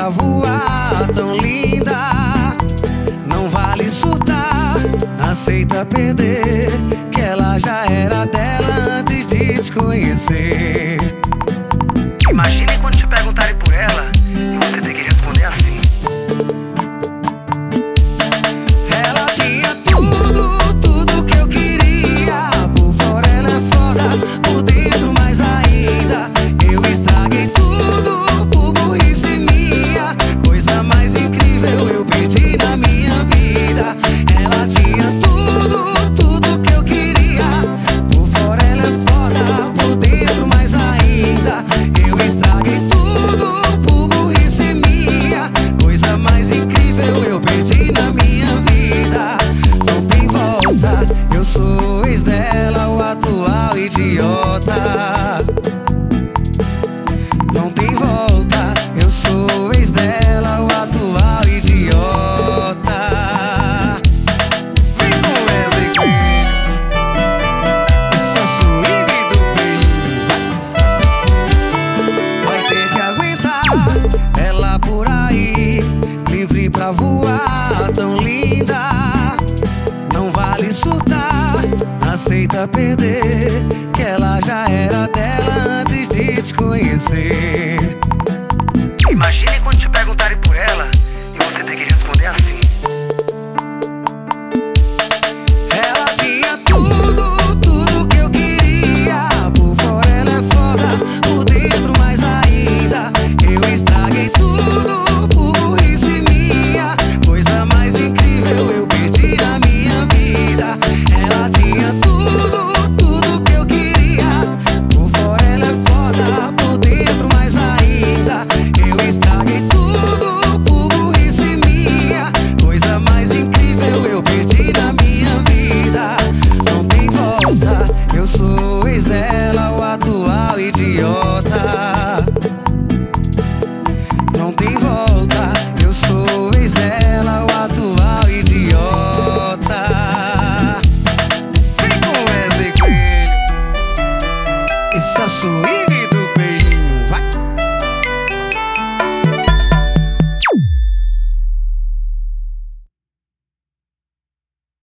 pra voar, tão linda. Não vale surtar, aceita perder, que ela já era dela antes de te conhecer. Imagine quando te perguntarem por ela e você ter que responder assim: ela tinha tudo, tudo que eu queria. Por fora ela é foda, por dentro mais ainda. Eu estraguei tudo por burrice minha. Coisa mais incrível eu perdi na minha vida. Ela tinha tudo, tudo que eu queria. Por fora ela é foda, por dentro mais ainda. Eu estraguei tudo por burrice minha. Coisa mais incrível eu perdi na minha vida. Não tem volta, eu sou ex dela, o atual idiota. Não tem volta, eu sou ex dela, o atual idiota. Vem com Wesley Coelho, esse é o swing do brilho. Vai ter que aguentar ela por aí, livre pra voar, tão linda. Não vale surtar, aceita perder, que ela já era dela antes de te conhecer. imagine quando te perguntarem por ela e você ter que responder assim: Ela tinha tudo, tudo que eu queria. Por fora ela é foda, por dentro mais ainda. Eu estraguei tudo por burrice minha. Coisa mais incrível eu perdi na minha vida. Ela tinha tudo, tudo que eu queria. Por fora ela é foda, por dentro mais ainda. Eu estraguei tudo por burrice minha. Coisa mais incrível eu perdi na minha vida. Não tem volta, eu sou ex dela, o atual idiota. Não tem volta.